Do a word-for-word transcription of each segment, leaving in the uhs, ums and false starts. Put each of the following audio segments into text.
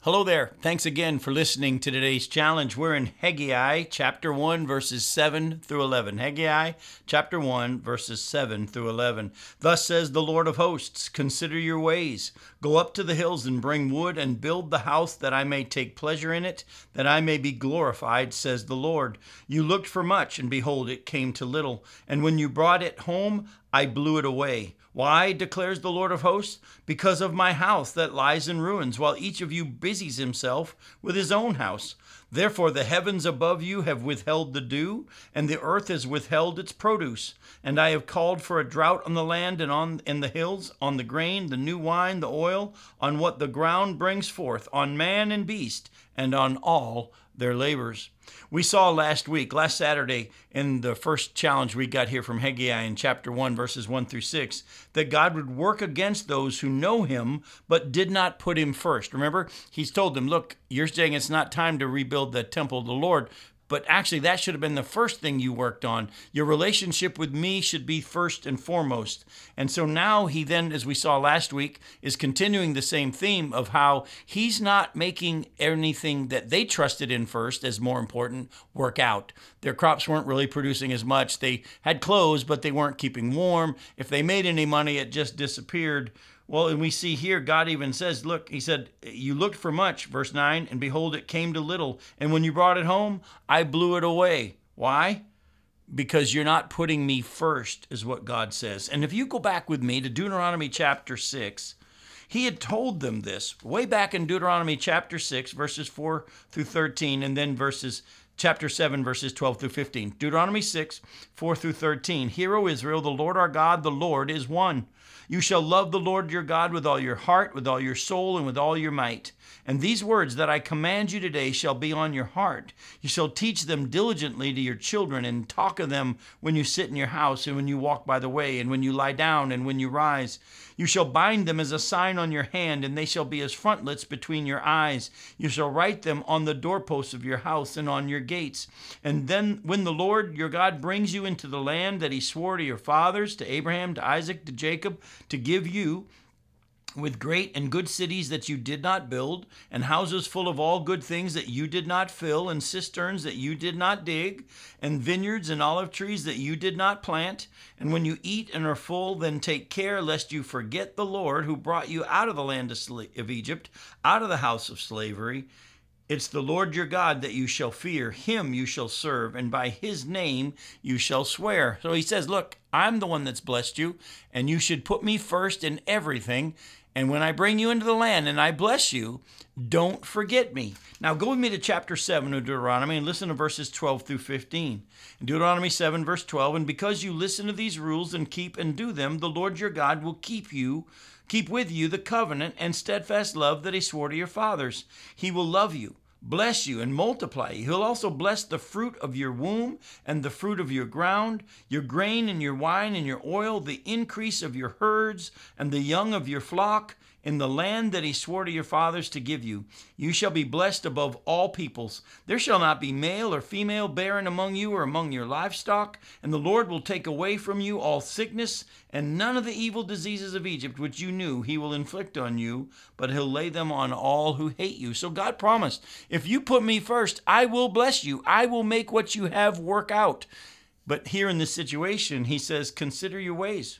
Hello there. Thanks again for listening to today's challenge. We're in Haggai chapter one, verses seven through eleven. Haggai chapter one, verses seven through eleven. Thus says the Lord of hosts, consider your ways. Go up to the hills and bring wood and build the house that I may take pleasure in it, that I may be glorified, says the Lord. You looked for much, and behold, it came to little. And when you brought it home, I blew it away. Why, declares the Lord of hosts? Because of my house that lies in ruins, while each of you busies himself with his own house. Therefore the heavens above you have withheld the dew, and the earth has withheld its produce. And I have called for a drought on the land and on in the hills, on the grain, the new wine, the oil, on what the ground brings forth, on man and beast, and on all their labors. We saw last week, last Saturday, in the first challenge we got here from Haggai in chapter one, verses one through six, that God would work against those who know him, but did not put him first. Remember, he's told them, look, you're saying it's not time to rebuild the temple of the Lord, but actually that should have been the first thing you worked on. Your relationship with me should be first and foremost. And so now he then, as we saw last week, is continuing the same theme of how he's not making anything that they trusted in first as more important work out. Their crops weren't really producing as much. They had clothes, but they weren't keeping warm. If they made any money, it just disappeared. Well, and we see here, God even says, look, he said, you looked for much, verse nine, and behold, it came to little. And when you brought it home, I blew it away. Why? Because you're not putting me first, is what God says. And if you go back with me to Deuteronomy chapter six, he had told them this way back in Deuteronomy chapter six, verses four through thirteen, and then verses chapter seven, verses twelve through fifteen. Deuteronomy six, four through thirteen. Hear, O Israel, the Lord our God, the Lord is one. You shall love the Lord your God with all your heart, with all your soul, and with all your might. And these words that I command you today shall be on your heart. You shall teach them diligently to your children, and talk of them when you sit in your house, and when you walk by the way, and when you lie down, and when you rise. You shall bind them as a sign on your hand, and they shall be as frontlets between your eyes. You shall write them on the doorposts of your house and on your gates. And then when the Lord your God brings you into the land that he swore to your fathers, to Abraham, to Isaac, to Jacob, to give you, with great and good cities that you did not build, and houses full of all good things that you did not fill, and cisterns that you did not dig, and vineyards and olive trees that you did not plant. And when you eat and are full, then take care lest you forget the Lord who brought you out of the land of, sla- of Egypt, out of the house of slavery. It's the Lord your God that you shall fear. Him you shall serve, and by his name you shall swear. So he says, look, I'm the one that's blessed you, and you should put me first in everything. And when I bring you into the land and I bless you, don't forget me. Now go with me to chapter seven of Deuteronomy and listen to verses twelve through fifteen. In Deuteronomy seven, verse twelve, and because you listen to these rules and keep and do them, the Lord your God will keep you, keep with you the covenant and steadfast love that he swore to your fathers. He will love you, bless you, and multiply you. He'll also bless the fruit of your womb and the fruit of your ground, your grain and your wine and your oil, the increase of your herds and the young of your flock, in the land that he swore to your fathers to give you. You shall be blessed above all peoples. There shall not be male or female barren among you or among your livestock, and the Lord will take away from you all sickness, and none of the evil diseases of Egypt which you knew he will inflict on you, but he'll lay them on all who hate you. So God promised, if you put me first, I will bless you. I will make what you have work out. But here in this situation, he says, consider your ways.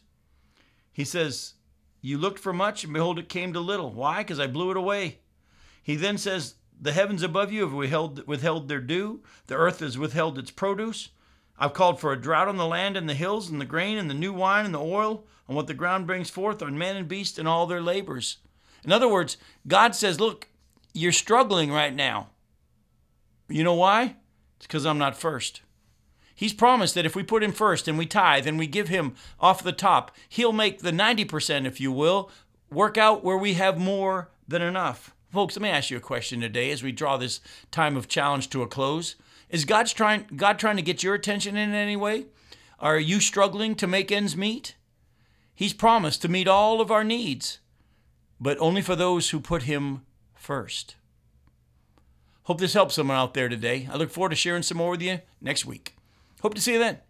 He says, you looked for much, and behold, it came to little. Why? Because I blew it away. He then says, the heavens above you have withheld, withheld their dew. The earth has withheld its produce. I've called for a drought on the land and the hills and the grain and the new wine and the oil, on what the ground brings forth, on man and beast and all their labors. In other words, God says, look, you're struggling right now. You know why? It's because I'm not first. He's promised that if we put him first and we tithe and we give him off the top, he'll make the ninety percent, if you will, work out where we have more than enough. Folks, let me ask you a question today as we draw this time of challenge to a close. Is God's trying, God trying to get your attention in any way? Are you struggling to make ends meet? He's promised to meet all of our needs, but only for those who put him first. Hope this helps someone out there today. I look forward to sharing some more with you next week. Hope to see you then.